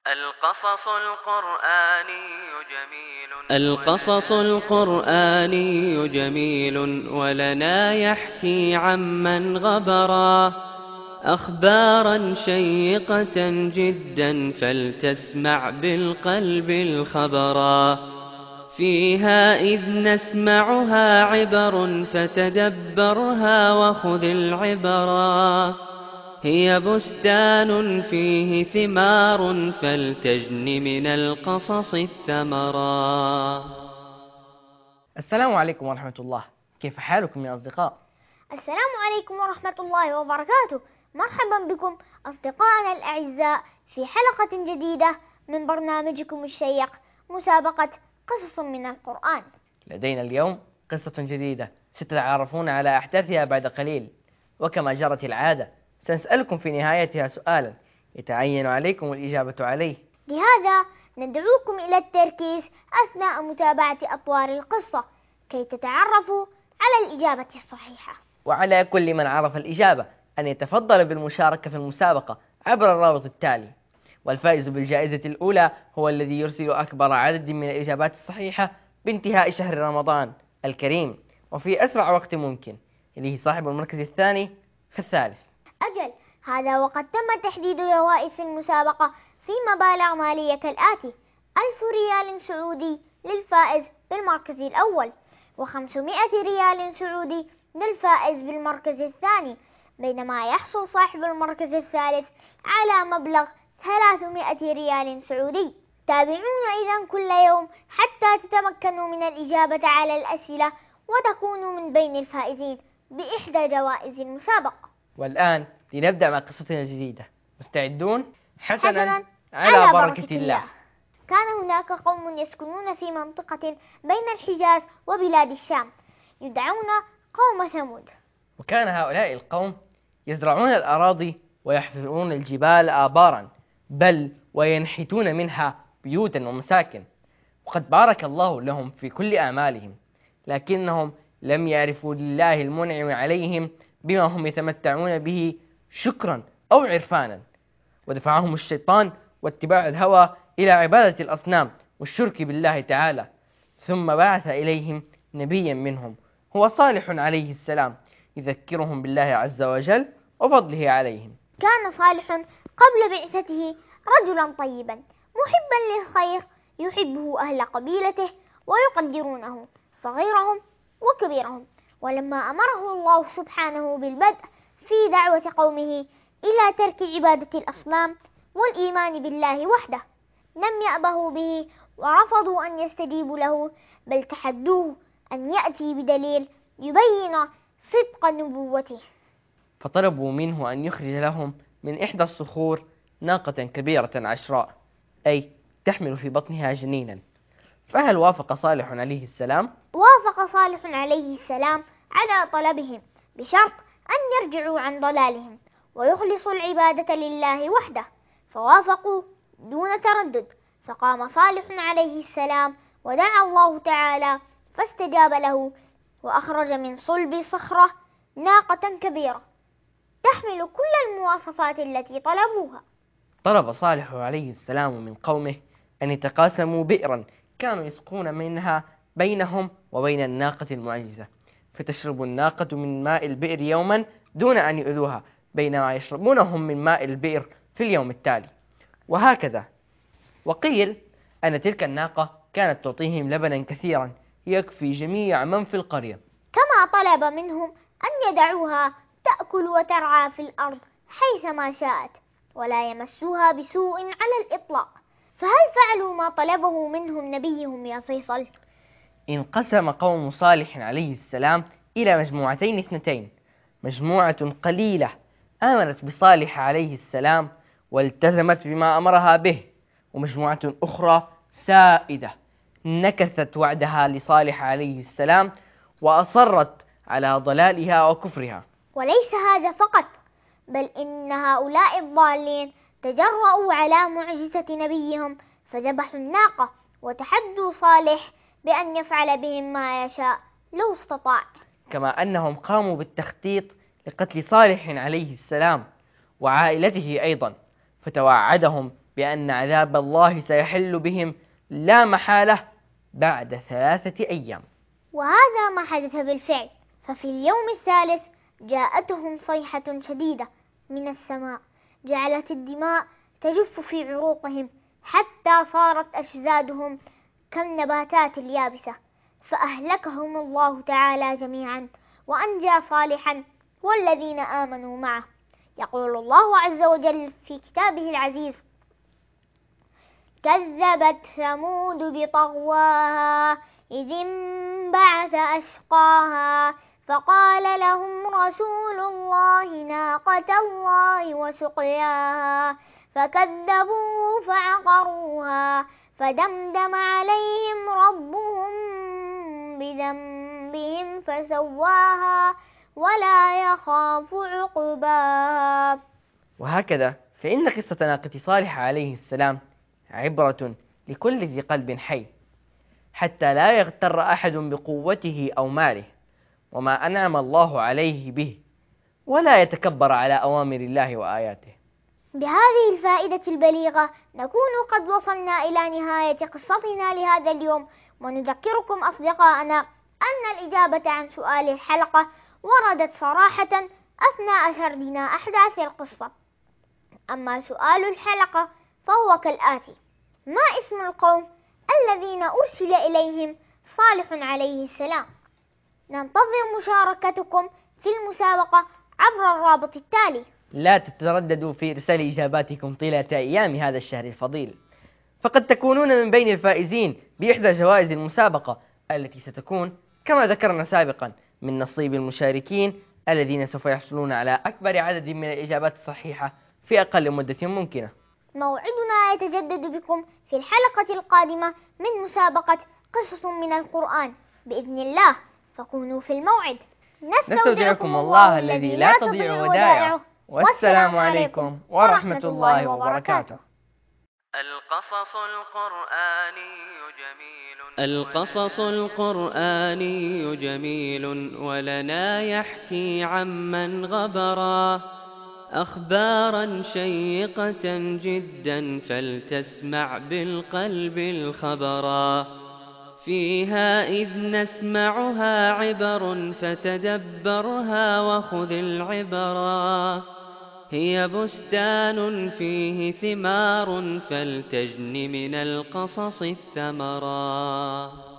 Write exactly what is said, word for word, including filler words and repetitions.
القصص القرآني جميل القصص القرآني جميل ولنا يحكي عمن غبرا أخبارا شيقة جدا فلتسمع بالقلب الخبرا فيها إذ نسمعها عبر فتدبرها وخذ العبرا هي بستان فيه ثمار فلتجن من القصص الثمرا. السلام عليكم ورحمة الله، كيف حالكم يا أصدقاء؟ السلام عليكم ورحمة الله وبركاته. مرحبا بكم أصدقائنا الأعزاء في حلقة جديدة من برنامجكم الشيق مسابقة قصص من القرآن. لدينا اليوم قصة جديدة ستتعرفون على أحداثها بعد قليل، وكما جرت العادة سنسألكم في نهايتها سؤالا يتعين عليكم الإجابة عليه. لهذا ندعوكم إلى التركيز أثناء متابعة أطوار القصة كي تتعرفوا على الإجابة الصحيحة. وعلى كل من عرف الإجابة أن يتفضل بالمشاركة في المسابقة عبر الرابط التالي، والفائز بالجائزة الأولى هو الذي يرسل أكبر عدد من الإجابات الصحيحة بانتهاء شهر رمضان الكريم وفي أسرع وقت ممكن، إليه صاحب المركز الثاني في الثالث. أجل، هذا وقد تم تحديد روائس المسابقة في مبالغ مالية كالآتي: ألف ريال سعودي للفائز بالمركز الأول، وخمسمائة ريال سعودي للفائز بالمركز الثاني، بينما يحصل صاحب المركز الثالث على مبلغ ثلاثمائة ريال سعودي. تابعونا إذن كل يوم حتى تتمكنوا من الإجابة على الأسئلة وتكونوا من بين الفائزين بإحدى جوائز المسابقة. والآن لنبدأ مع قصتنا الجديدة. مستعدون؟ حسنا, حسنا على, على بركة, بركة الله. الله. كان هناك قوم يسكنون في منطقة بين الحجاز وبلاد الشام يدعون قوم ثمود. وكان هؤلاء القوم يزرعون الأراضي ويحفرون الجبال آبارا، بل وينحتون منها بيوتا ومساكن، وقد بارك الله لهم في كل أعمالهم، لكنهم لم يعرفوا لله المنعم عليهم بما هم يتمتعون به شكرا أو عرفانا، ودفعهم الشيطان واتباع الهوى إلى عبادة الأصنام والشرك بالله تعالى. ثم بعث إليهم نبيا منهم هو صالح عليه السلام يذكرهم بالله عز وجل وفضله عليهم. كان صالح قبل بعثته رجلا طيبا محبا للخير يحبه أهل قبيلته ويقدرونه صغيرهم وكبيرهم. ولما أمره الله سبحانه بالبدء في دعوة قومه إلى ترك عبادة الأصنام والإيمان بالله وحده لم يأبهوا به ورفضوا أن يستجيبوا له، بل تحدوه أن يأتي بدليل يبين صدق نبوته. فطلبوا منه أن يخرج لهم من إحدى الصخور ناقة كبيرة عشراء، أي تحمل في بطنها جنينا. فهل وافق صالح عليه السلام؟ وافق صالح عليه السلام على طلبهم بشرط أن يرجعوا عن ضلالهم ويخلصوا العبادة لله وحده، فوافقوا دون تردد. فقام صالح عليه السلام ودعا الله تعالى فاستجاب له، وأخرج من صلب صخرة ناقة كبيرة تحمل كل المواصفات التي طلبوها. طلب صالح عليه السلام من قومه أن يتقاسموا بئرا كانوا يسقون منها بينهم وبين الناقة المعجزة، فتشرب الناقة من ماء البئر يوما دون أن يؤذوها، بينما يشربونهم من ماء البئر في اليوم التالي، وهكذا. وقيل أن تلك الناقة كانت تعطيهم لبنا كثيرا يكفي جميع من في القرية. كما طلب منهم أن يدعوها تأكل وترعى في الأرض حيثما شاءت ولا يمسوها بسوء على الإطلاق. فهل فعلوا ما طلبه منهم نبيهم يا فيصل؟ انقسم قوم صالح عليه السلام إلى مجموعتين اثنتين، مجموعة قليلة آمنت بصالح عليه السلام والتزمت بما أمرها به، ومجموعة أخرى سائدة نكثت وعدها لصالح عليه السلام وأصرت على ضلالها وكفرها. وليس هذا فقط، بل إن هؤلاء الضالين تجرؤوا على معجزة نبيهم فذبحوا الناقة وتحدوا صالح بأن يفعل بهم ما يشاء لو استطاع. كما أنهم قاموا بالتخطيط لقتل صالح عليه السلام وعائلته أيضا، فتوعدهم بأن عذاب الله سيحل بهم لا محالة بعد ثلاثة أيام. وهذا ما حدث بالفعل، ففي اليوم الثالث جاءتهم صيحة شديدة من السماء جعلت الدماء تجف في عروقهم حتى صارت أجسادهم كالنباتات اليابسة، فأهلكهم الله تعالى جميعا وأنجى صالحا والذين آمنوا معه. يقول الله عز وجل في كتابه العزيز: كذبت ثمود بطغواها إذ انبعث أشقاها فقال لهم رسول الله ناقة الله وسقياها فكذبوه فعقروها فدمدم عليهم ربهم بذنبهم فسواها ولا يخاف عقباها. وهكذا فإن قصة ناقة صالح عليه السلام عبرة لكل ذي قلب حي، حتى لا يغتر أحد بقوته أو ماله وما أنعم الله عليه به، ولا يتكبر على أوامر الله وآياته. بهذه الفائدة البليغة نكون قد وصلنا إلى نهاية قصتنا لهذا اليوم، ونذكركم أصدقائنا أن الإجابة عن سؤال الحلقة وردت صراحة أثناء سردنا أحداث القصة. أما سؤال الحلقة فهو كالآتي: ما اسم القوم الذين أرسل إليهم صالح عليه السلام؟ ننتظر مشاركتكم في المسابقة عبر الرابط التالي. لا تترددوا في إرسال إجاباتكم طيلة أيام هذا الشهر الفضيل، فقد تكونون من بين الفائزين بإحدى جوائز المسابقة التي ستكون كما ذكرنا سابقا من نصيب المشاركين الذين سوف يحصلون على أكبر عدد من الإجابات الصحيحة في أقل مدة ممكنة. موعدنا يتجدد بكم في الحلقة القادمة من مسابقة قصص من القرآن بإذن الله، فكونوا في الموعد. نستودعكم الله الذي لا تضيع ودائعه، والسلام عليكم ورحمة الله وبركاته. القصص القرآني جميل القصص القرآني جميل ولنا يحكي عمن غبرا أخبارا شيقة جدا فلتسمع بالقلب الخبرا فيها إذ نسمعها عبر فتدبرها وخذ العبرا هي بستان فيه ثمار فلتجن من القصص الثمرا.